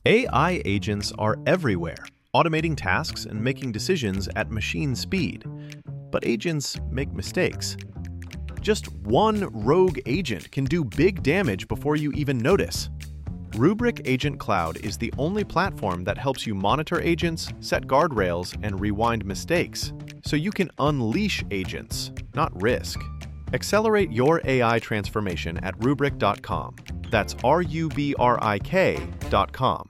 AI agents are everywhere, automating tasks and making decisions at machine speed. But agents make mistakes. Just one rogue agent can do big damage before you even notice. Rubrik Agent Cloud is the only platform that helps you monitor agents, set guardrails, and rewind mistakes, so you can unleash agents, not risk. Accelerate your AI transformation at Rubrik.com. That's RUBRIK.com.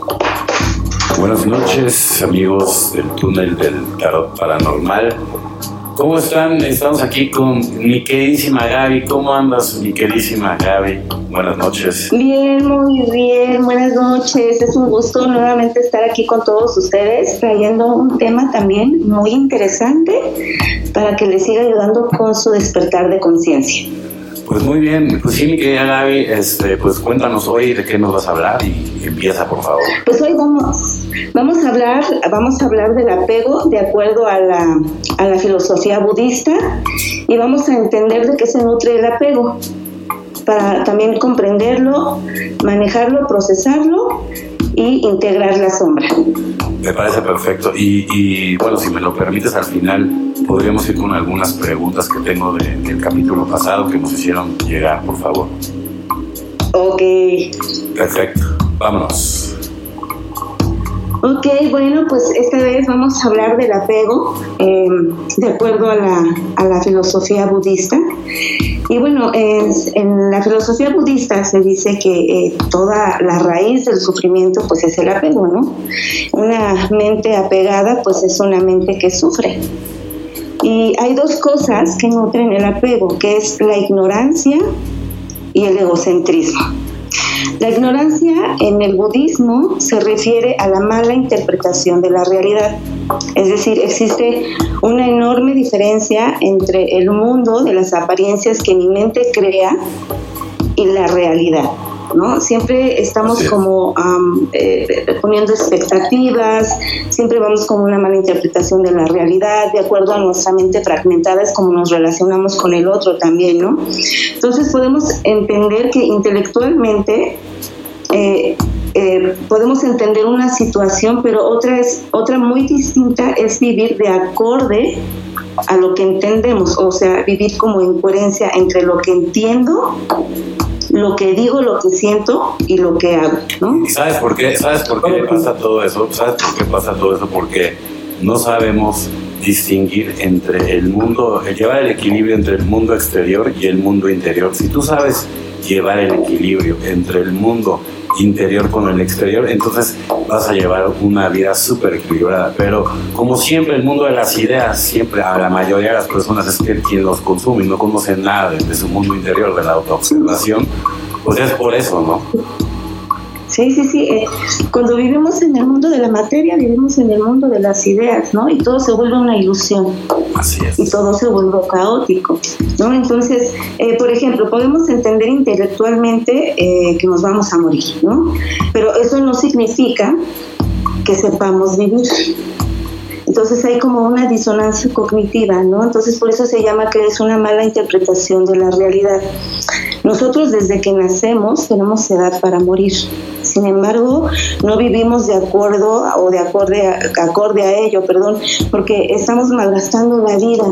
Buenas noches, amigos del túnel del tarot paranormal. ¿Cómo están? Estamos aquí con mi queridísima Gaby. ¿Cómo andas, mi queridísima Gaby? Buenas noches. Bien, muy bien. Buenas noches. Es un gusto nuevamente estar aquí con todos ustedes, trayendo un tema también muy interesante para que les siga ayudando con su despertar de conciencia. Pues muy bien, pues sí, mi querida Gaby, pues cuéntanos hoy de qué nos vas a hablar y empieza, por favor. Pues hoy vamos a hablar del apego de acuerdo a la filosofía budista, y vamos a entender de qué se nutre el apego para también comprenderlo, manejarlo, procesarlo y integrar la sombra. Me parece perfecto. Y bueno, si me lo permites, al final podríamos ir con algunas preguntas que tengo del capítulo pasado que nos hicieron llegar, por favor. Ok. Perfecto. Vámonos. Ok, bueno, pues esta vez vamos a hablar del apego de acuerdo a la filosofía budista. Y bueno, en la filosofía budista se dice que toda la raíz del sufrimiento pues es el apego, ¿no? Una mente apegada pues es una mente que sufre. Y hay dos cosas que nutren el apego, que es la ignorancia y el egocentrismo. La ignorancia en el budismo se refiere a la mala interpretación de la realidad. Es decir, existe una enorme diferencia entre el mundo de las apariencias que mi mente crea y la realidad, ¿no? Siempre estamos como poniendo expectativas, siempre vamos con una mala interpretación de la realidad, de acuerdo a nuestra mente fragmentada es como nos relacionamos con el otro también, ¿no? Entonces podemos entender que intelectualmente podemos entender una situación, pero otra muy distinta es vivir de acorde a lo que entendemos, o sea, vivir como en coherencia entre lo que entiendo, lo que digo, lo que siento y lo que hago, ¿no? ¿Y sabes por qué? ¿Sabes por qué pasa todo eso? ¿Sabes por qué pasa todo eso? Porque no sabemos distinguir entre el mundo, llevar el equilibrio entre el mundo exterior y el mundo interior. Si tú sabes llevar el equilibrio entre el mundo interior con el exterior, entonces vas a llevar una vida súper equilibrada. Pero como siempre, el mundo de las ideas, siempre a la mayoría de las personas es que quien los consume y no conocen nada de su mundo interior, de la autoobservación, pues es por eso, ¿no? Sí. Cuando vivimos en el mundo de la materia, vivimos en el mundo de las ideas, ¿no? Y todo se vuelve una ilusión. Así es. Y todo se vuelve caótico, ¿no? Entonces, por ejemplo, podemos entender intelectualmente que nos vamos a morir, ¿no? Pero eso no significa que sepamos vivir. Entonces hay como una disonancia cognitiva, ¿no? Entonces por eso se llama que es una mala interpretación de la realidad. Nosotros desde que nacemos tenemos edad para morir. Sin embargo, no vivimos de acuerdo o de acorde a ello, porque estamos malgastando la vida.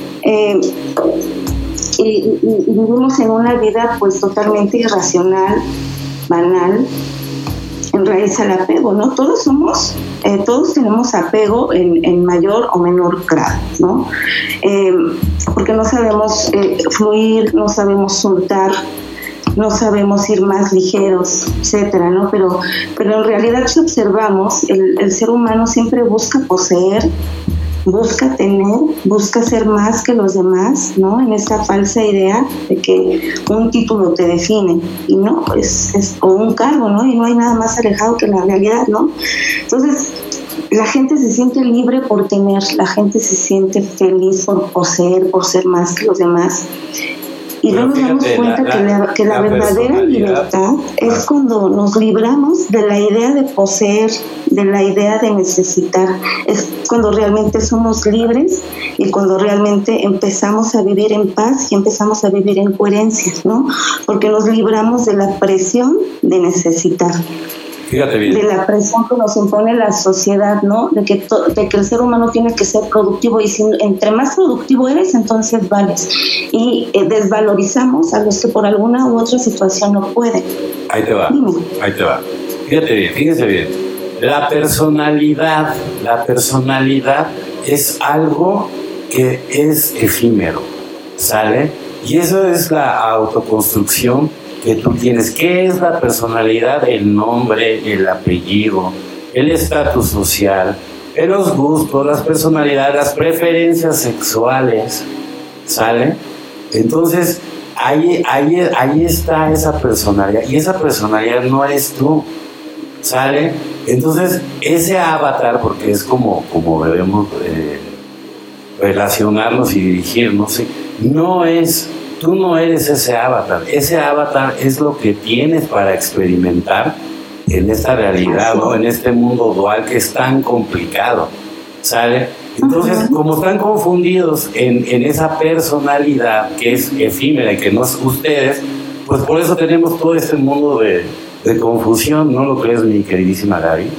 Y vivimos en una vida pues totalmente irracional, banal, en raíz al apego, ¿no? Todos tenemos apego en mayor o menor grado, ¿no? Porque no sabemos fluir, no sabemos soltar, no sabemos ir más ligeros, etcétera, ¿no? Pero en realidad, si observamos, el ser humano siempre busca poseer, busca tener, busca ser más que los demás, ¿no? En esta falsa idea de que un título te define, y no, o un cargo, ¿no? Y no hay nada más alejado que la realidad, ¿no? Entonces, la gente se siente libre por tener, la gente se siente feliz por poseer, por ser más que los demás. Y no nos damos cuenta que la verdadera libertad es cuando nos libramos de la idea de poseer, de la idea de necesitar. Es cuando realmente somos libres y cuando realmente empezamos a vivir en paz y empezamos a vivir en coherencia, ¿no? Porque nos libramos de la presión de necesitar. Fíjate bien. De la presión que nos impone la sociedad, ¿no? De que el ser humano tiene que ser productivo, y si entre más productivo eres, entonces vales. Y desvalorizamos a los que por alguna u otra situación no pueden. Ahí te va. Fíjate bien, fíjense bien. La personalidad es algo que es efímero, ¿sale? Y eso es la autoconstrucción que tú tienes. ¿Qué es la personalidad? El nombre, el apellido, el estatus social, los gustos, las personalidades, las preferencias sexuales, ¿sale? Entonces, ahí está esa personalidad, y esa personalidad no eres tú, ¿sale? Entonces, ese avatar, porque es como debemos relacionarnos y dirigirnos, ¿sí? Tú no eres ese avatar es lo que tienes para experimentar en esta realidad, ¿no? En este mundo dual que es tan complicado, ¿sale? Entonces, como están confundidos en esa personalidad que es efímera y que no es ustedes, pues por eso tenemos todo este mundo de confusión, ¿no lo crees, mi queridísima Gaby?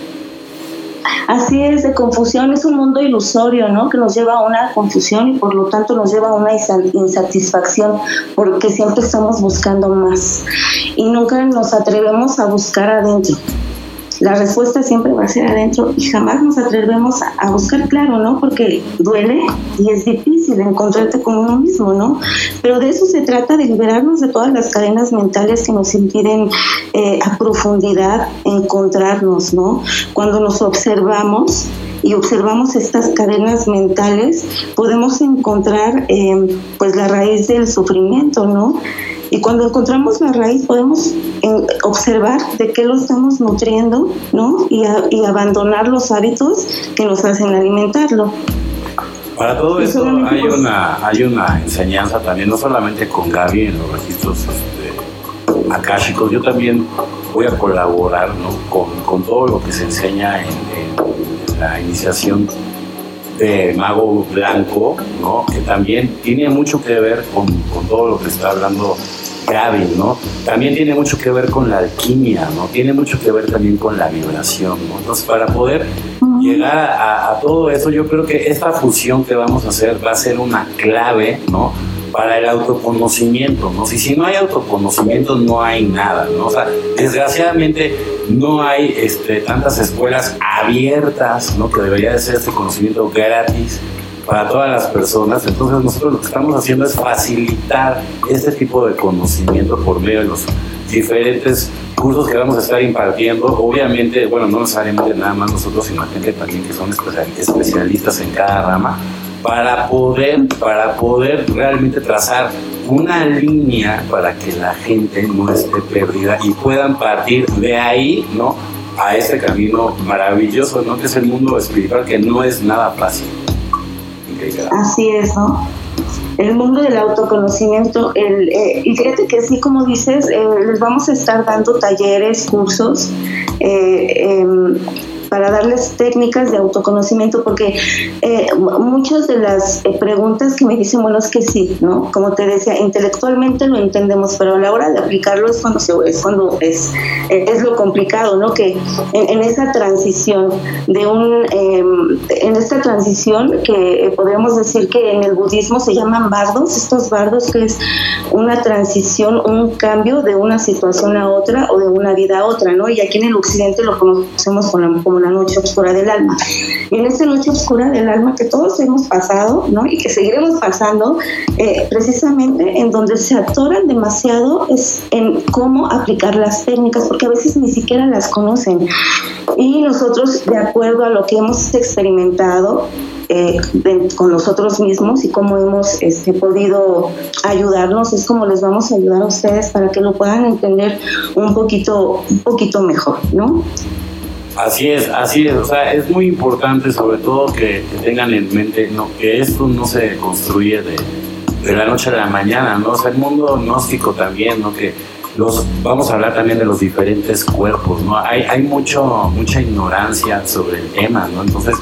Así es, de confusión. Es un mundo ilusorio, ¿no? Que nos lleva a una confusión y por lo tanto nos lleva a una insatisfacción, porque siempre estamos buscando más y nunca nos atrevemos a buscar adentro. La respuesta siempre va a ser adentro y jamás nos atrevemos a buscar, claro, ¿no? Porque duele y es difícil encontrarte con uno mismo, ¿no? Pero de eso se trata, de liberarnos de todas las cadenas mentales que nos impiden a profundidad encontrarnos, ¿no? Cuando nos observamos y observamos estas cadenas mentales, podemos encontrar pues la raíz del sufrimiento, ¿no? Y cuando encontramos la raíz podemos observar de qué lo estamos nutriendo, ¿no? Y abandonar los hábitos que nos hacen alimentarlo. Para todo esto hay una enseñanza también, no solamente con Gaby en los registros akáshicos. Yo también voy a colaborar, ¿no? con todo lo que se enseña en la iniciación de Mago Blanco, ¿no? Que también tiene mucho que ver con todo lo que está hablando Gaby, ¿no? También tiene mucho que ver con la alquimia, ¿no? Tiene mucho que ver también con la vibración, ¿no? Entonces, para poder llegar a todo eso, yo creo que esta fusión que vamos a hacer va a ser una clave, ¿no? Para el autoconocimiento, ¿no? Si no hay autoconocimiento, no hay nada, ¿no? O sea, desgraciadamente no hay tantas escuelas abiertas, ¿no? Que debería de ser este conocimiento gratis para todas las personas. Entonces nosotros lo que estamos haciendo es facilitar este tipo de conocimiento por medio de los diferentes cursos que vamos a estar impartiendo. Obviamente, bueno, no necesariamente nada más nosotros, sino gente también que son especialistas en cada rama, para poder realmente trazar una línea para que la gente no esté perdida y puedan partir de ahí, ¿no? A este camino maravilloso, ¿no? Que es el mundo espiritual, que no es nada fácil. Así es, ¿no? El mundo del autoconocimiento, y fíjate que sí, como dices, les vamos a estar dando talleres, cursos, para darles técnicas de autoconocimiento, porque muchas de las preguntas que me dicen, bueno, es que sí, ¿no? Como te decía, intelectualmente lo entendemos, pero a la hora de aplicarlo es cuando es lo complicado, ¿no? Que en esa transición en esta transición que podríamos decir que en el budismo se llaman bardos, estos bardos, que es una transición, un cambio de una situación a otra o de una vida a otra, ¿no? Y aquí en el occidente lo conocemos como la noche oscura del alma. Y en esta noche oscura del alma que todos hemos pasado, ¿no? Y que seguiremos pasando, precisamente en donde se atoran demasiado es en cómo aplicar las técnicas, porque a veces ni siquiera las conocen. Y nosotros, de acuerdo a lo que hemos experimentado con nosotros mismos y cómo hemos o ayudarnos, es como les vamos a ayudar a ustedes para que lo puedan entender un poquito mejor, ¿no? Así es, o sea, es muy importante sobre todo que tengan en mente, ¿no? Que esto no se construye de la noche a la mañana, ¿no? O sea, el mundo gnóstico también, ¿no? Que vamos a hablar también de los diferentes cuerpos, ¿no? Hay mucha ignorancia sobre el tema, ¿no? Entonces,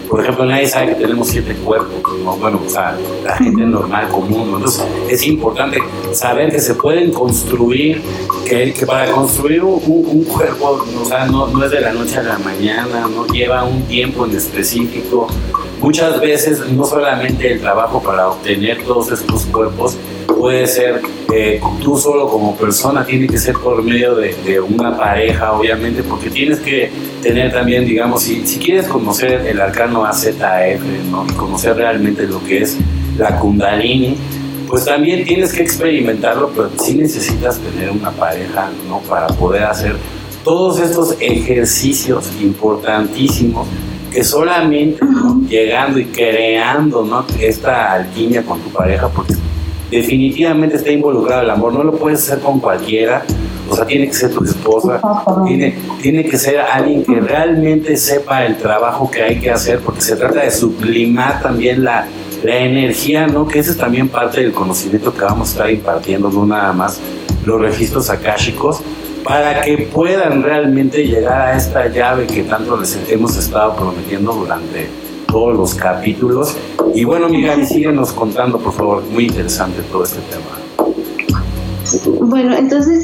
por ejemplo, nadie sabe que tenemos 7 cuerpos, ¿no? Bueno, o sea, la gente normal, común, ¿no? Entonces es importante saber que se pueden construir, que para construir un cuerpo, o sea, no es de la noche a la mañana, no lleva un tiempo en específico. Muchas veces no solamente el trabajo para obtener todos estos cuerpos puede ser tú solo como persona, tiene que ser por medio de una pareja, obviamente, porque tienes que tener también, digamos, si quieres conocer el arcano AZF, ¿no? Y conocer realmente lo que es la Kundalini, pues también tienes que experimentarlo, pero sí necesitas tener una pareja, ¿no? Para poder hacer todos estos ejercicios importantísimos que solamente, ¿no? Llegando y creando, ¿no? Esta alquimia con tu pareja, porque definitivamente está involucrado el amor, no lo puedes hacer con cualquiera, o sea, tiene que ser tu esposa, tiene que ser alguien que realmente sepa el trabajo que hay que hacer, porque se trata de sublimar también la energía, ¿no? Que ese es también parte del conocimiento que vamos a estar impartiendo, no nada más los registros akáshicos, para que puedan realmente llegar a esta llave que tanto les hemos estado prometiendo durante todos los capítulos. Y bueno, Migali, síguenos contando, por favor, muy interesante todo este tema. Bueno, entonces,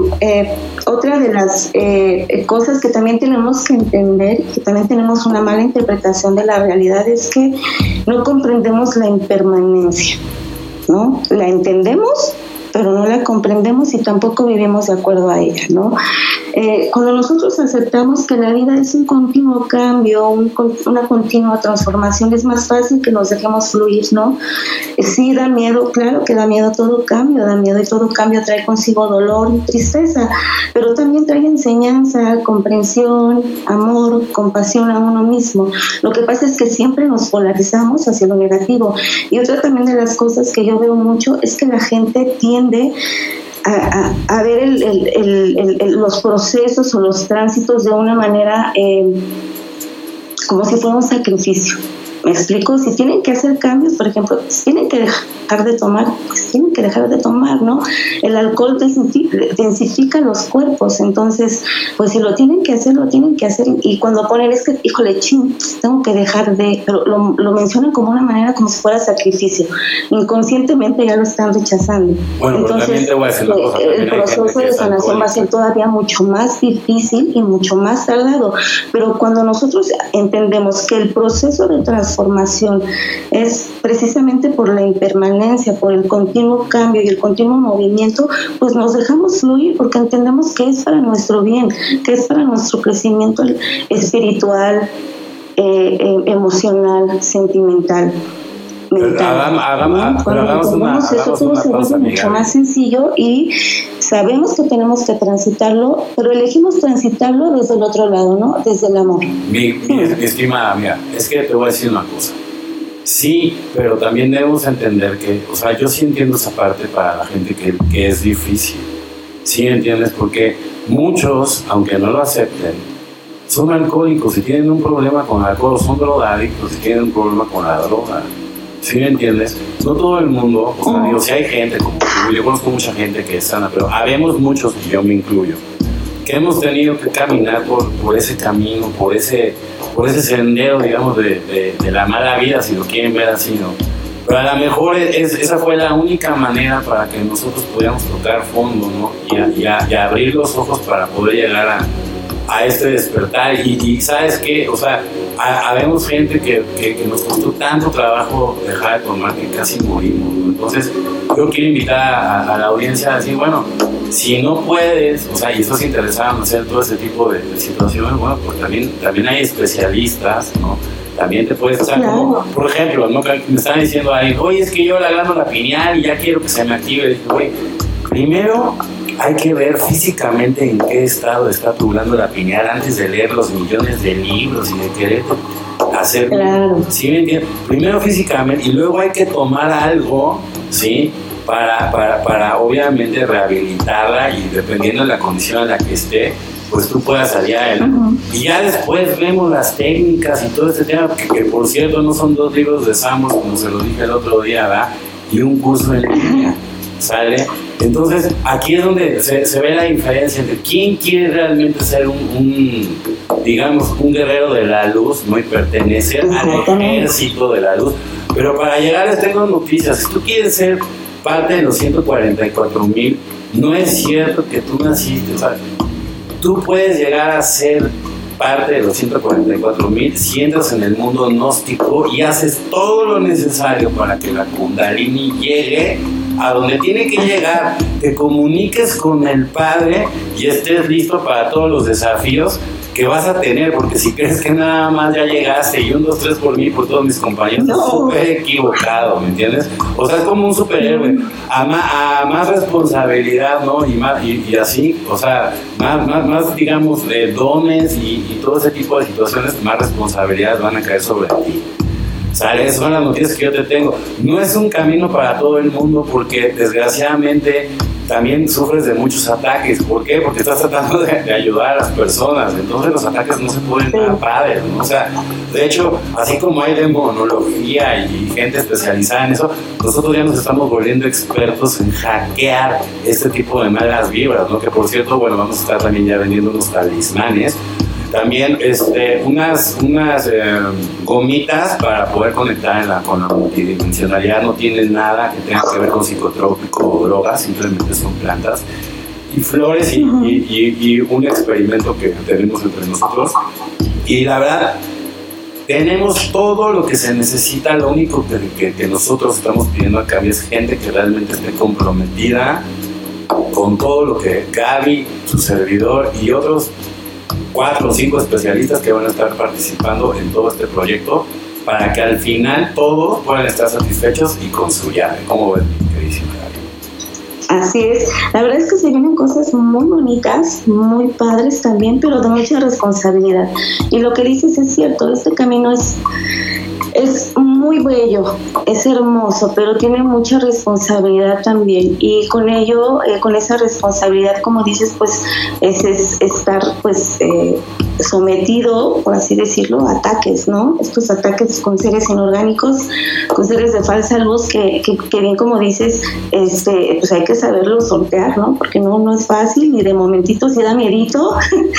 otra de las cosas que también tenemos que entender, que también tenemos una mala interpretación de la realidad, es que no comprendemos la impermanencia, ¿no? La entendemos, pero no la comprendemos y tampoco vivimos de acuerdo a ella, ¿no? Cuando nosotros aceptamos que la vida es un continuo cambio, una continua transformación, es más fácil que nos dejemos fluir, ¿no? Sí, da miedo, claro que da miedo todo cambio, da miedo, y todo cambio trae consigo dolor y tristeza, pero también trae enseñanza, comprensión, amor, compasión a uno mismo. Lo que pasa es que siempre nos polarizamos hacia lo negativo. Y otra también de las cosas que yo veo mucho es que la gente tiende a ver los procesos o los tránsitos de una manera como si fuera un sacrificio. ¿Me explico? Si tienen que hacer cambios, por ejemplo, si tienen que dejar de tomar, pues tienen que dejar de tomar, ¿no? El alcohol densifica los cuerpos, entonces, pues si lo tienen que hacer, lo tienen que hacer. Y cuando ponen, es que, híjole, tengo que dejar de, pero lo mencionan como una manera como si fuera sacrificio. Inconscientemente ya lo están rechazando. Bueno, entonces, también te voy a decir una cosa, el proceso de sanación va a ser todavía mucho más difícil y mucho más tardado. Pero cuando nosotros entendemos que el proceso de transformación es precisamente por la impermanencia, por el continuo cambio y el continuo movimiento, pues nos dejamos fluir porque entendemos que es para nuestro bien, que es para nuestro crecimiento espiritual, emocional, sentimental. Cuando entendemos eso, todo se vuelve mucho más sencillo y sabemos que tenemos que transitarlo, pero elegimos transitarlo desde el otro lado, ¿no? Desde el amor. Mi estimada, mira, es que te voy a decir una cosa. Sí, pero también debemos entender que, o sea, yo sí entiendo esa parte para la gente que es difícil. Sí entiendes, porque muchos, aunque no lo acepten, son alcohólicos y tienen un problema con el alcohol, son drogadictos y tienen un problema con la droga. ¿Sí me entiendes? No todo el mundo, o sea, digo, si hay gente como tú, yo conozco mucha gente que es sana, pero habemos muchos, y yo me incluyo, que hemos tenido que caminar por ese camino, por ese sendero, digamos, de la mala vida, si lo quieren ver así, ¿no? Pero a lo mejor esa fue la única manera para que nosotros pudiéramos tocar fondo, ¿no? Y abrir los ojos para poder llegar a este despertar. Y ¿sabes qué? O sea, habemos gente que nos costó tanto trabajo dejar de tomar que casi morimos, ¿no? Entonces yo quiero invitar a la audiencia a decir, bueno, si no puedes, o sea, y estás interesado en hacer todo ese tipo de situaciones, bueno, pues también hay especialistas, ¿no? También te puedes estar como, por ejemplo, ¿no? Que me están diciendo ahí, oye, es que yo la glándula pineal y ya quiero que se me active. Y digo, oye, primero hay que ver físicamente en qué estado está tu glándula pineal antes de leer los millones de libros y de querer hacer. Claro. ¿Sí me entiendes? Primero físicamente y luego hay que tomar algo, ¿sí? Para obviamente rehabilitarla y dependiendo de la condición en la que esté, pues tú puedas salir adelante. Y ya después vemos las técnicas y todo este tema, que por cierto no son 2 libros de Samos, como se lo dije el otro día, ¿verdad? Y un curso en línea, ¿sale? Entonces aquí es donde se ve la diferencia entre quién quiere realmente ser un digamos, un guerrero de la luz, ¿no? Y pertenecer al ejército de la luz. Pero para llegar les tengo noticias. Si tú quieres ser parte de los 144,000, no es cierto que tú naciste, o sea, tú puedes llegar a ser parte de los 144,000 si entras en el mundo gnóstico y haces todo lo necesario para que la Kundalini llegue a donde tiene que llegar, te comuniques con el Padre y estés listo para todos los desafíos que vas a tener, porque si crees que nada más ya llegaste y 1, 2, 3 por mí, por todos mis compañeros, no. Estás súper equivocado, ¿me entiendes? O sea, es como un superhéroe, a más responsabilidad, ¿no? Y así, o sea, más digamos, dones y todo ese tipo de situaciones, más responsabilidades van a caer sobre ti. ¿Sale? Esas son las noticias que yo te tengo. No es un camino para todo el mundo porque desgraciadamente también sufres de muchos ataques. ¿Por qué? Porque estás tratando de ayudar a las personas. Entonces los ataques no se pueden dar padres, ¿no? O sea, de hecho, así como hay demonología y gente especializada en eso, nosotros ya nos estamos volviendo expertos en hackear este tipo de malas vibras, ¿no? Que por cierto, bueno, vamos a estar también ya vendiendo unos talismanes. También unas gomitas para poder conectar con la multidimensionalidad. No tienen nada que tenga que ver con psicotrópico o drogas, simplemente son plantas y flores y un experimento que tenemos entre nosotros. Y la verdad, tenemos todo lo que se necesita. Lo único que nosotros estamos pidiendo a cambio es gente que realmente esté comprometida con todo lo que Gaby, su servidor y otros 4 o 5 especialistas que van a estar participando en todo este proyecto para que al final todos puedan estar satisfechos y con su llave. ¿Cómo ven, queridísima Gaby? Así es, la verdad es que se vienen cosas muy bonitas, muy padres también, pero de mucha responsabilidad. Y lo que dices es cierto, este camino es muy bello, es hermoso, pero tiene mucha responsabilidad también, y con ello, con esa responsabilidad, como dices, pues es estar pues sometido, por así decirlo, a ataques, ¿no? Estos ataques con seres inorgánicos, con seres de falsa luz que bien como dices, pues hay que saberlo sortear, ¿no? Porque no es fácil, y de momentito sí da miedito,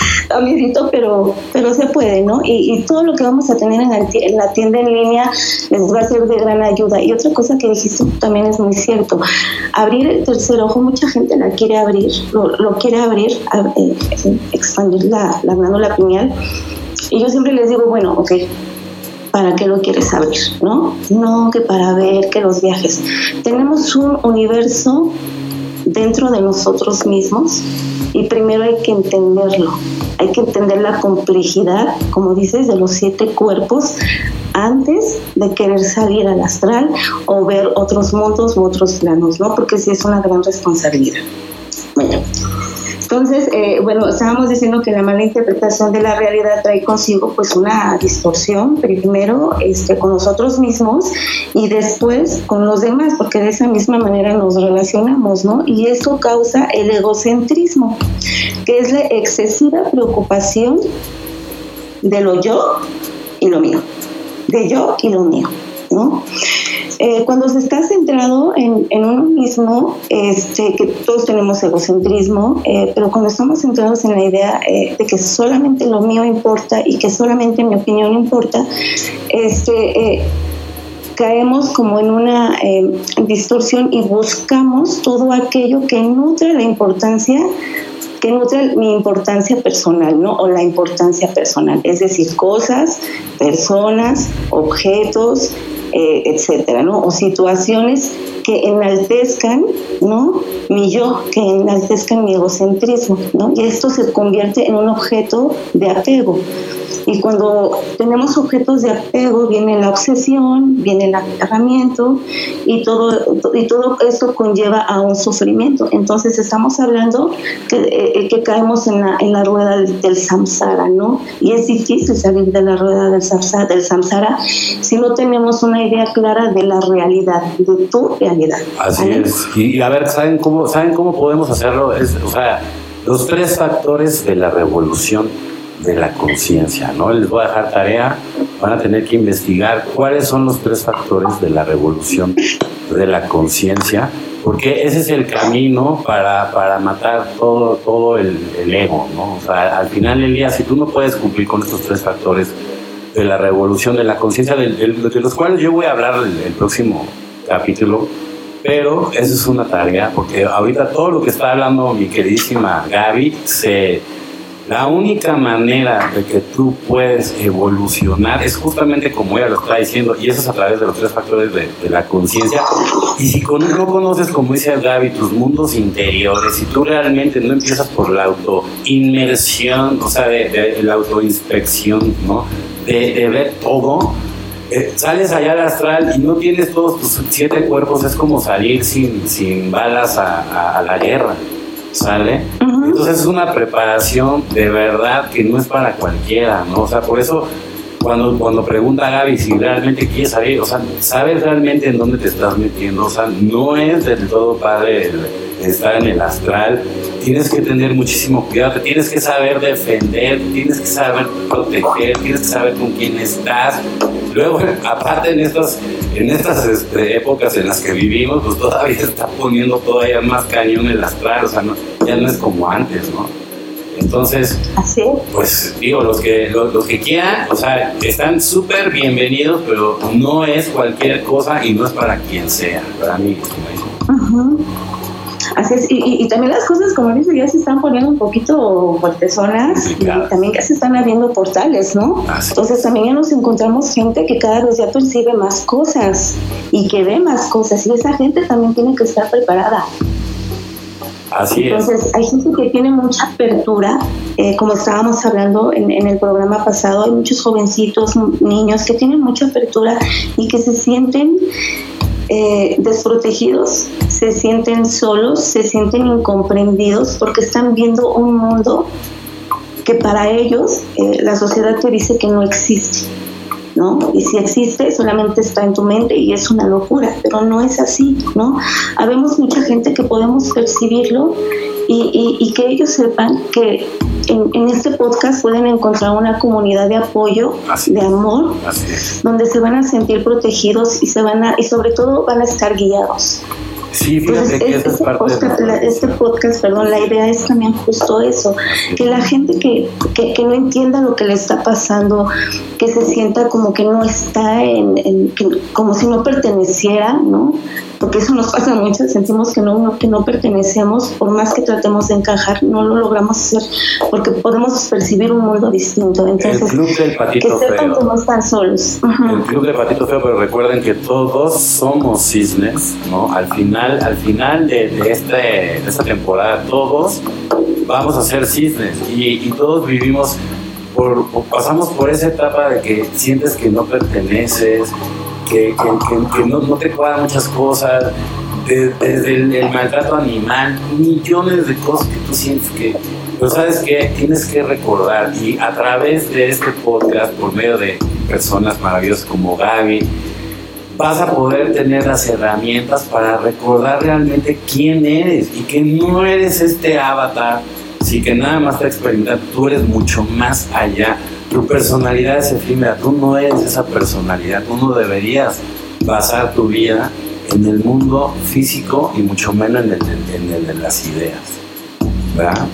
pero se puede, ¿no? Y todo lo que vamos a tener en la tienda en línea les va a ser de gran ayuda. Y otra cosa que dijiste también es muy cierto, abrir el tercer ojo, mucha gente la quiere abrir, lo quiere abrir, expandir la glándula pineal, y yo siempre les digo, bueno, ok, ¿para qué lo quieres abrir? No que para ver, que los viajes. Tenemos un universo dentro de nosotros mismos, y primero hay que entenderlo, hay que entender la complejidad, como dices, de los 7 cuerpos antes de querer salir al astral o ver otros mundos u otros planos, ¿no? Porque sí es una gran responsabilidad. Bueno, entonces, estábamos diciendo que la mala interpretación de la realidad trae consigo pues una distorsión, primero con nosotros mismos y después con los demás, porque de esa misma manera nos relacionamos, ¿no? Y esto causa el egocentrismo, que es la excesiva preocupación de lo yo y lo mío, de yo y lo mío, ¿no? Cuando se está centrado en uno mismo, que todos tenemos egocentrismo, pero cuando estamos centrados en la idea de que solamente lo mío importa y que solamente mi opinión importa, caemos como en una distorsión y buscamos todo aquello que nutre la importancia, que nutre mi importancia personal, ¿no? O la importancia personal, es decir, cosas, personas, objetos, etcétera, ¿no? O situaciones que enaltezcan, ¿no? Mi yo, que enaltezcan mi egocentrismo, ¿no? Y esto se convierte en un objeto de apego. Y cuando tenemos objetos de apego, viene la obsesión, viene el aferramiento, y todo esto conlleva a un sufrimiento. Entonces estamos hablando que caemos en la rueda del samsara, ¿no? Y es difícil salir de la rueda del samsara si no tenemos una idea clara de la realidad, de tu realidad. Así es. Y a ver, ¿saben cómo podemos hacerlo? O sea, los 3 factores de la revolución de la conciencia, ¿no? Les voy a dejar tarea van a tener que investigar cuáles son los 3 factores de la revolución de la conciencia, porque ese es el camino para matar todo el ego, ¿no? O sea, al final del día, si tú no puedes cumplir con estos 3 factores de la revolución de la conciencia, de los cuales yo voy a hablar el próximo capítulo, pero esa es una tarea, porque ahorita todo lo que está hablando mi queridísima Gaby, la única manera de que tú puedes evolucionar es justamente como ella lo está diciendo, y eso es a través de los 3 factores de la conciencia. Y si no conoces, como dice Gaby, tus mundos interiores, si tú realmente no empiezas por la autoinmersión, o sea, de la autoinspección, ¿no? De ver todo, sales allá al astral y no tienes todos tus 7 cuerpos, es como salir sin balas a la guerra, ¿sale? Uh-huh. Entonces es una preparación de verdad que no es para cualquiera, ¿no? O sea, por eso cuando pregunta a Gaby si realmente quieres salir, o sea, sabes realmente en dónde te estás metiendo, o sea, no es del todo padre estar en el astral. Tienes que tener muchísimo cuidado, te tienes que saber defender, tienes que saber proteger, tienes que saber con quién estás. Luego, aparte en estas épocas en las que vivimos, pues todavía está poniendo todavía más cañón el astral, o sea, ya no es como antes, ¿no? Entonces, ¿así? Pues digo, los que quieran, o sea, están súper bienvenidos, pero no es cualquier cosa y no es para quien sea, para mí, como digo. Uh-huh. Así es, y también las cosas, como dice, ya se están poniendo un poquito fuertezonas, y también ya se están abriendo portales, ¿no? Entonces también ya nos encontramos gente que cada vez ya percibe más cosas y que ve más cosas, y esa gente también tiene que estar preparada. Así es. Entonces hay gente que tiene mucha apertura, como estábamos hablando en el programa pasado, hay muchos jovencitos, niños que tienen mucha apertura y que se sienten desprotegidos, se sienten solos, se sienten incomprendidos porque están viendo un mundo que para ellos la sociedad te dice que no existe, ¿no? Y si existe, solamente está en tu mente y es una locura, pero no es así, ¿no? Habemos mucha gente que podemos percibirlo y que ellos sepan que en este podcast pueden encontrar una comunidad de apoyo, de amor, donde se van a sentir protegidos y sobre todo van a estar guiados. Sí, fíjate que esa es parte este podcast, la idea es también justo eso, que la gente que no entienda lo que le está pasando, que se sienta como que no está como si no perteneciera, ¿no? Porque eso nos pasa mucho, sentimos que no pertenecemos, por más que tratemos de encajar, no lo logramos hacer, porque podemos percibir un mundo distinto. Entonces, el Club del Patito que sepan Feo. que no están solos. Uh-huh. El Club del Patito Feo, pero recuerden que todos somos cisnes, ¿no? Al final de esta temporada, todos vamos a ser cisnes y todos vivimos, pasamos por esa etapa de que sientes que no perteneces, que no te cuadran muchas cosas, desde el maltrato animal, millones de cosas que tú sientes que... Pero sabes que tienes que recordar, y a través de este podcast, por medio de personas maravillosas como Gaby, vas a poder tener las herramientas para recordar realmente quién eres y que no eres este avatar, sí, que nada más está experimentando, tú eres mucho más allá. Tu personalidad es efímera, tú no eres esa personalidad, tú no deberías basar tu vida en el mundo físico y mucho menos en el de las ideas, ¿verdad?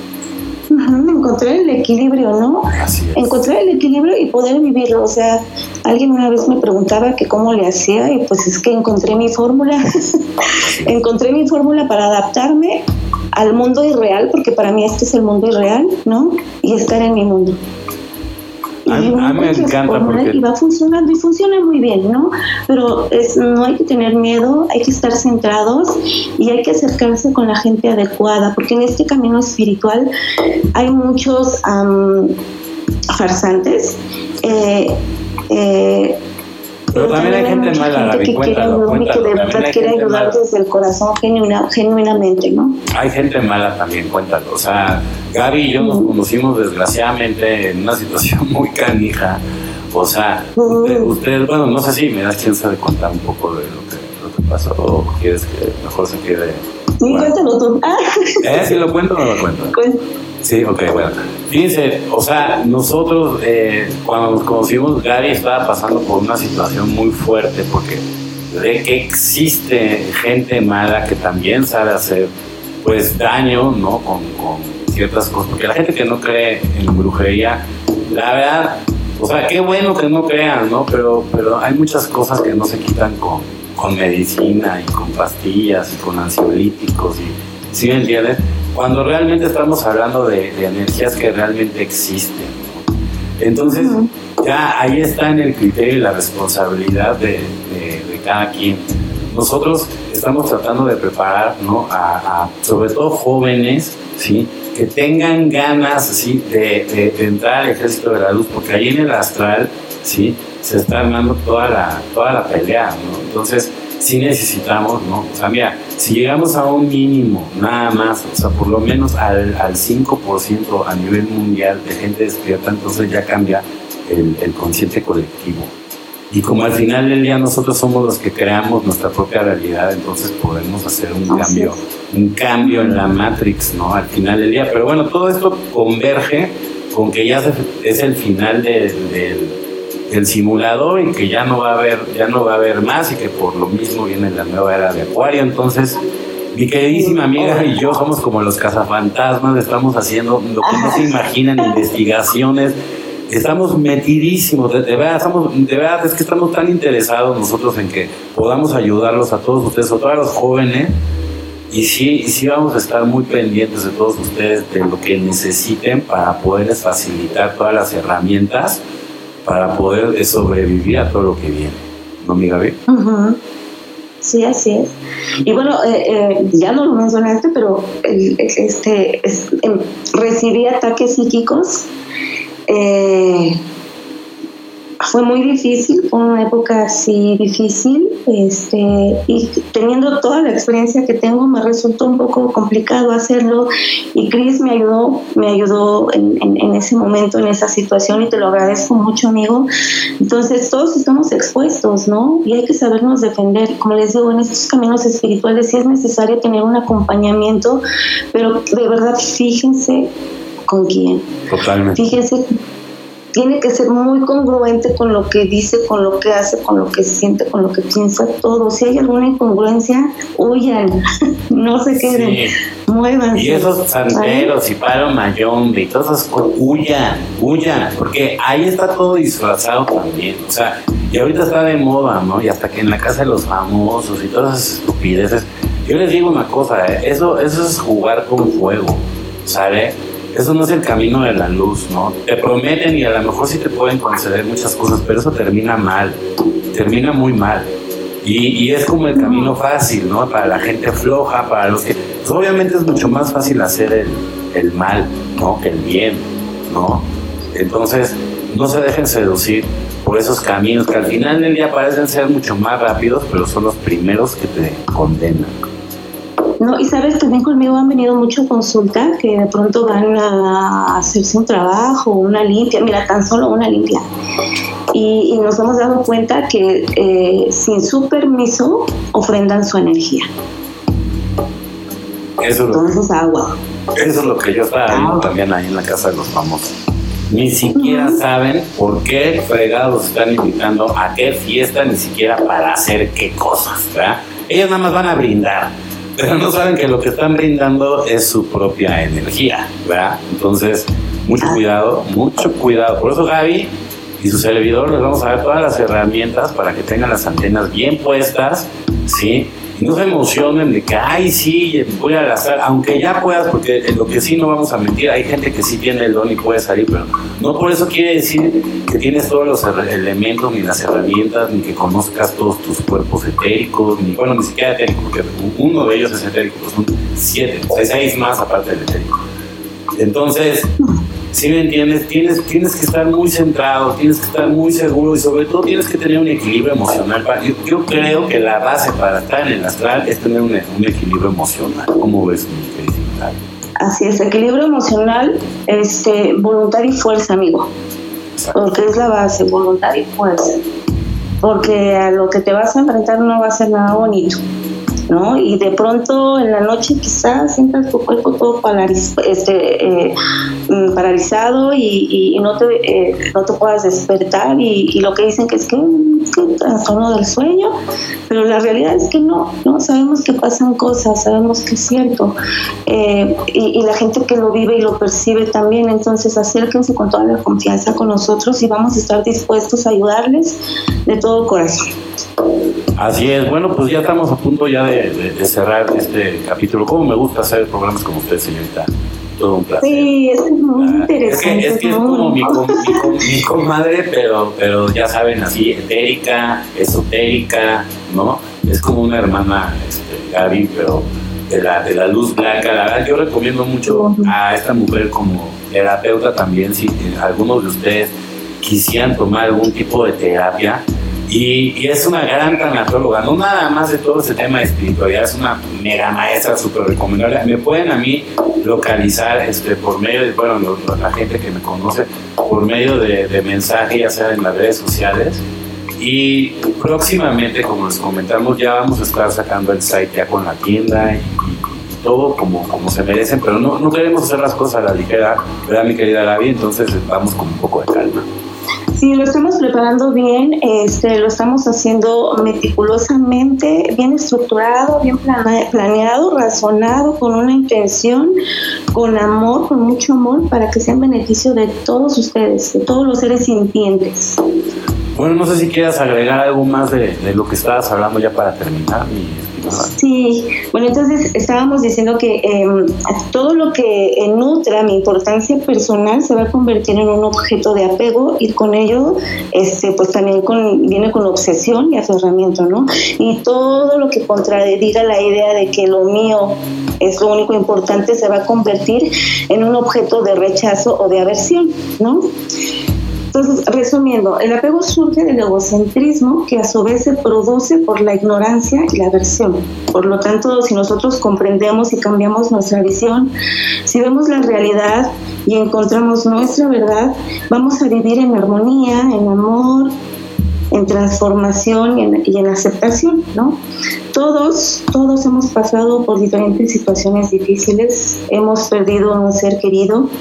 Encontrar el equilibrio, ¿no? Encontrar el equilibrio y poder vivirlo. O sea, alguien una vez me preguntaba que cómo le hacía, y pues es que encontré mi fórmula. Encontré mi fórmula para adaptarme al mundo irreal, porque para mí este es el mundo irreal, ¿no? Y estar en mi mundo. A mí me encanta porque... Y va funcionando y funciona muy bien, ¿no? Pero no hay que tener miedo, hay que estar centrados y hay que acercarse con la gente adecuada, porque en este camino espiritual hay muchos farsantes, pero también hay gente mala, que quiere ayudar desde el corazón genuinamente, ¿no? Hay gente mala también, cuéntalo. O sea, Gaby y yo nos conocimos desgraciadamente en una situación muy canija. O sea, ustedes, bueno, no sé si me das chance de contar un poco de lo que pasó, o quieres que mejor se quede Sí, cuéntalo tú. ¿Sí lo cuento o no lo cuento? Sí, ok, bueno. Fíjense, o sea, nosotros cuando nos conocimos, Gaby estaba pasando por una situación muy fuerte porque de que existe gente mala que también sabe hacer pues daño, ¿no? Con ciertas cosas, porque la gente que no cree en brujería, la verdad, o sea, qué bueno que no crean, ¿no? Pero hay muchas cosas que no se quitan con medicina y con pastillas y con ansiolíticos, y ¿sí me entiendes? Cuando realmente estamos hablando de energías que realmente existen, ¿no? Entonces, ya ahí está en el criterio y la responsabilidad de cada quien. Nosotros estamos tratando de preparar, ¿no? a sobre todo jóvenes, ¿sí? Que tengan ganas, ¿sí? de entrar al ejército de la luz, porque ahí en el astral, ¿sí? Se está armando toda la pelea, ¿no? Entonces, sí necesitamos, ¿no? O sea, mira, si llegamos a un mínimo, nada más, o sea, por lo menos al 5% a nivel mundial de gente despierta, entonces ya cambia el consciente colectivo. Y como al final del día nosotros somos los que creamos nuestra propia realidad, entonces podemos hacer un cambio en la Matrix, ¿no? Al final del día. Pero bueno, todo esto converge con que ya es el final del simulador y que ya no va a haber más, y que por lo mismo viene la nueva era de Acuario. Entonces, mi queridísima amiga y yo somos como los cazafantasmas, estamos haciendo lo que no se imaginan, investigaciones. Estamos metidísimos, de verdad es que estamos tan interesados nosotros en que podamos ayudarlos a todos ustedes, a todos los jóvenes, y sí vamos a estar muy pendientes de todos ustedes, de lo que necesiten para poderles facilitar todas las herramientas para poder sobrevivir a todo lo que viene, ¿no, mi Gaby? Sí, así es. Y bueno, ya no lo mencionaste, pero recibí ataques psíquicos. Fue muy difícil, fue una época así difícil, y teniendo toda la experiencia que tengo me resultó un poco complicado hacerlo, y Cris me ayudó en ese momento, en esa situación, y te lo agradezco mucho, amigo. Entonces todos estamos expuestos, ¿no? Y hay que sabernos defender. Como les digo, en estos caminos espirituales sí es necesario tener un acompañamiento, pero de verdad fíjense con quién. Totalmente. Fíjense, tiene que ser muy congruente con lo que dice, con lo que hace, con lo que siente, con lo que piensa, todo. Si hay alguna incongruencia, huyan, no se queden, muévanse. Y esos santeros y palo mayombe y todas esas cosas, huyan, porque ahí está todo disfrazado también. O sea, y ahorita está de moda, ¿no? Y hasta que en la casa de los famosos y todas esas estupideces. Yo les digo una cosa, eso es jugar con fuego, ¿sale? Eso no es el camino de la luz, ¿no? Te prometen y a lo mejor sí te pueden conceder muchas cosas, pero eso termina mal, termina muy mal. Y es como el camino fácil, ¿no? Para la gente floja, para los que... Pues obviamente es mucho más fácil hacer el mal, ¿no? Que el bien, ¿no? Entonces, no se dejen seducir por esos caminos que al final del día parecen ser mucho más rápidos, pero son los primeros que te condenan. No, y sabes, también conmigo han venido mucho consulta que de pronto van a hacerse un trabajo, una limpia, mira, tan solo una limpia. Y nos hemos dado cuenta que sin su permiso ofrendan su energía. Entonces, agua. Eso es lo que yo estaba viendo también ahí en la casa de los famosos. Ni siquiera saben por qué fregados están invitando a qué fiesta, ni siquiera para hacer qué cosas, ¿verdad? Ellos nada más van a brindar, pero no saben que lo que están brindando es su propia energía, ¿verdad? Entonces, mucho cuidado. Por eso Gaby y su servidor les vamos a dar todas las herramientas para que tengan las antenas bien puestas, ¿sí? Y no se emocionen de que, ay, sí, voy a gastar, aunque ya puedas, porque en lo que sí no vamos a mentir, hay gente que sí tiene el don y puede salir, pero no por eso quiere decir que tienes todos los elementos, ni las herramientas, ni que conozcas todos tus cuerpos etéricos, ni siquiera etéricos, porque uno de ellos es etérico, pues son 7, o sea, 6 más aparte del etérico. Entonces, ¿sí me entiendes? Tienes que estar muy centrado, tienes que estar muy seguro, y sobre todo tienes que tener un equilibrio emocional. Yo creo que la base para estar en el astral es tener un equilibrio emocional. ¿Cómo ves, mi querida? Así es, equilibrio emocional, voluntad y fuerza, amigo. Exacto. Porque es la base, voluntad y fuerza. Porque a lo que te vas a enfrentar no va a ser nada bonito. ¿no? Y de pronto en la noche quizás sientas tu cuerpo todo paralizado y no te puedas despertar y lo que dicen que es que trastorno del sueño, pero la realidad es que no sabemos que pasan cosas, sabemos que es cierto, y la gente que lo vive y lo percibe también. Entonces acérquense con toda la confianza con nosotros y vamos a estar dispuestos a ayudarles de todo corazón. Así es. Bueno, pues ya estamos a punto ya de cerrar este capítulo. Como me gusta hacer programas como usted, señorita. Todo un placer. Sí, es muy interesante. Es que es como mi comadre, pero ya saben, así, etérica, esotérica, ¿no? Es como una hermana, Gaby, pero de la luz blanca. La verdad, yo recomiendo mucho a esta mujer como terapeuta también, si algunos de ustedes quisieran tomar algún tipo de terapia. Y es una gran tanatóloga, no nada más de todo ese tema de espiritualidad, es una mega maestra súper recomendable. Me pueden a mí localizar por medio de, la gente que me conoce, por medio de mensaje, ya sea en las redes sociales. Y próximamente, como les comentamos, ya vamos a estar sacando el site ya con la tienda y todo como se merecen, pero no queremos hacer las cosas a la ligera, ¿verdad, mi querida Gaby? Entonces vamos con un poco de calma. Sí, lo estamos preparando bien, lo estamos haciendo meticulosamente, bien estructurado, bien planeado, razonado, con una intención, con amor, con mucho amor, para que sea en beneficio de todos ustedes, de todos los seres sintientes. Bueno, no sé si quieras agregar algo más de lo que estabas hablando ya para terminar, mi estimada. Sí, bueno, entonces estábamos diciendo que todo lo que nutra mi importancia personal se va a convertir en un objeto de apego, y con ello pues también viene con obsesión y aferramiento, ¿no? Y todo lo que contradiga la idea de que lo mío es lo único importante se va a convertir en un objeto de rechazo o de aversión, ¿no? Entonces, resumiendo, el apego surge del egocentrismo, que a su vez se produce por la ignorancia y la aversión. Por lo tanto, si nosotros comprendemos y cambiamos nuestra visión, si vemos la realidad y encontramos nuestra verdad, vamos a vivir en armonía, en amor, en transformación y en aceptación, ¿no? Todos hemos pasado por diferentes situaciones difíciles, hemos perdido a un ser querido,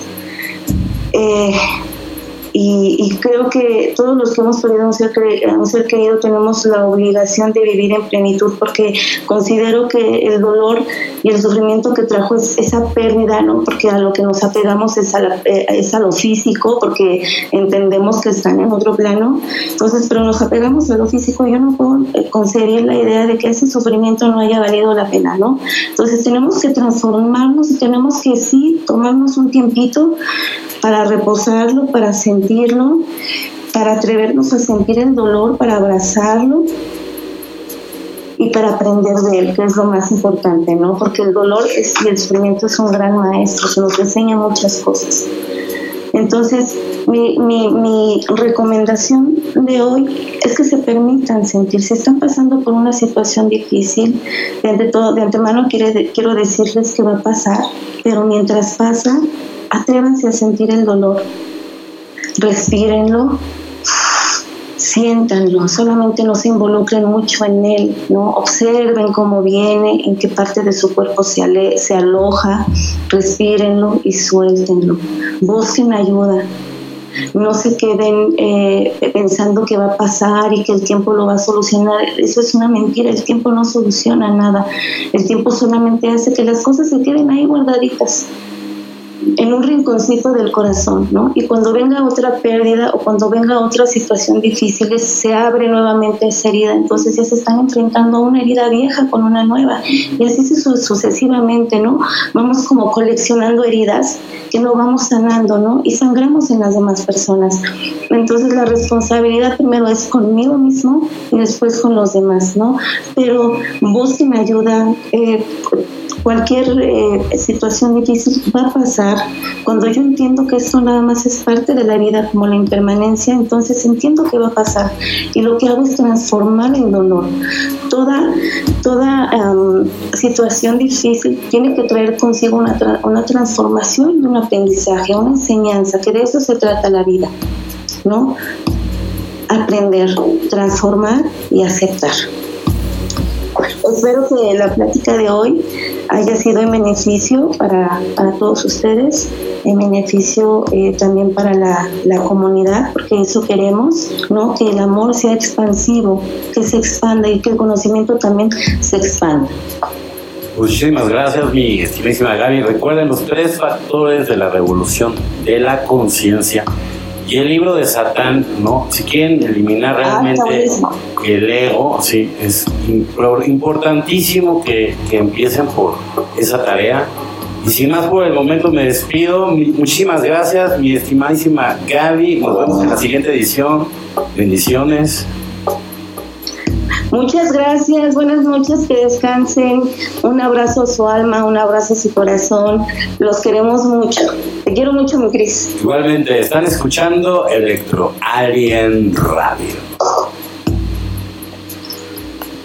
y creo que todos los que hemos perdido a un ser querido tenemos la obligación de vivir en plenitud, porque considero que el dolor y el sufrimiento que trajo esa pérdida, ¿no? Porque a lo que nos apegamos es a lo físico, porque entendemos que están en otro plano. Entonces, pero nos apegamos a lo físico. Yo no puedo concebir la idea de que ese sufrimiento no haya valido la pena, ¿no? Entonces tenemos que transformarnos y tenemos que sí tomarnos un tiempito para reposarlo, para sentirlo, para atrevernos a sentir el dolor, para abrazarlo y para aprender de él, que es lo más importante, ¿no? Porque el dolor y el sufrimiento es un gran maestro, se nos enseña muchas cosas. Entonces, mi recomendación de hoy es que se permitan sentir. Si están pasando por una situación difícil, de antemano quiero decirles que va a pasar, pero mientras pasa, atrévanse a sentir el dolor, respírenlo, siéntanlo, solamente no se involucren mucho en él, ¿no? Observen cómo viene, en qué parte de su cuerpo se aloja, respírenlo y suéltenlo, busquen ayuda. No se queden pensando que va a pasar y que el tiempo lo va a solucionar. Eso es una mentira, el tiempo no soluciona nada, el tiempo solamente hace que las cosas se queden ahí guardaditas en un rinconcito del corazón, ¿no? Y cuando venga otra pérdida o cuando venga otra situación difícil, se abre nuevamente esa herida. Entonces ya se están enfrentando a una herida vieja con una nueva, y así sucesivamente, ¿no? Vamos como coleccionando heridas que no vamos sanando, ¿no? Y sangramos en las demás personas. Entonces la responsabilidad primero es conmigo mismo y después con los demás, ¿no? Pero busquen ayuda. Cualquier situación difícil va a pasar. Cuando yo entiendo que esto nada más es parte de la vida, como la impermanencia, entonces entiendo que va a pasar, y lo que hago es transformar el dolor. Toda situación difícil tiene que traer consigo una transformación y un aprendizaje, una enseñanza, que de eso se trata la vida, ¿no? Aprender, transformar y aceptar. espero que la plática de hoy haya sido en beneficio para todos ustedes, en beneficio también para la comunidad, porque eso queremos, ¿no? Que el amor sea expansivo, que se expanda y que el conocimiento también se expanda. Muchísimas gracias, mi estimadísima Gaby. Recuerden los 3 factores de la revolución de la conciencia y el libro de Satán, ¿no? Si quieren eliminar realmente el ego, sí, es importantísimo que empiecen por esa tarea. Y sin más por el momento me despido. Muchísimas gracias, mi estimadísima Gaby. Nos vemos en la siguiente edición. Bendiciones. Muchas gracias, buenas noches, que descansen. Un abrazo a su alma, un abrazo a su corazón. Los queremos mucho. Te quiero mucho, mi Cris. Igualmente, están escuchando Electro Alien Radio.